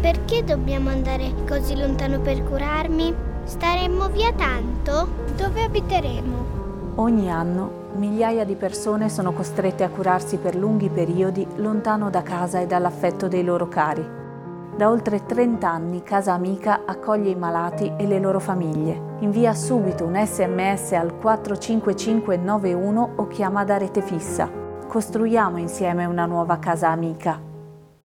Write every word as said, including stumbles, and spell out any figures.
Perché dobbiamo andare così lontano per curarmi? Staremmo via tanto? Dove abiteremo? Ogni anno migliaia di persone sono costrette a curarsi per lunghi periodi lontano da casa e dall'affetto dei loro cari. Da oltre trenta anni Casa Amica accoglie i malati e le loro famiglie. Invia subito un sms al quattro cinque cinque nove uno o chiama da rete fissa. Costruiamo insieme una nuova Casa Amica.